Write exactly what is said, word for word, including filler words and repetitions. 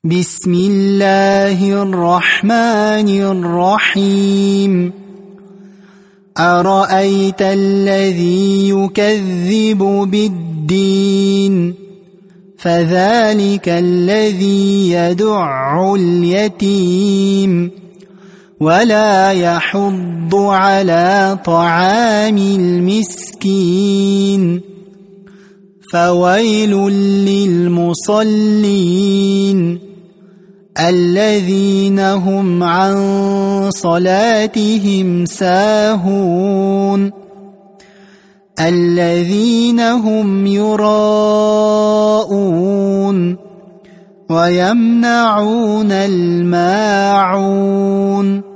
بسم الله الرحمن الرحيم أرأيت الذي يكذب بالدين فذلك الذي يدع اليتيم ولا يحض على طعام المسكين فويل للمصلين الذين هم عن صلاتهم ساهون الذين هم يراءون ويمنعون الماعون